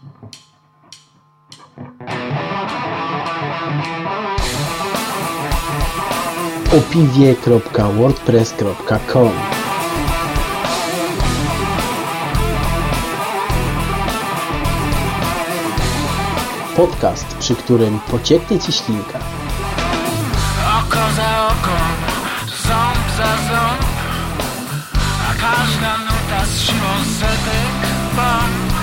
opiwie.wordpress.com. Podcast, przy którym pocieknie ci ślinka. Oko za oko, ząb za ząb, a każda nuta z siłą setek bomb.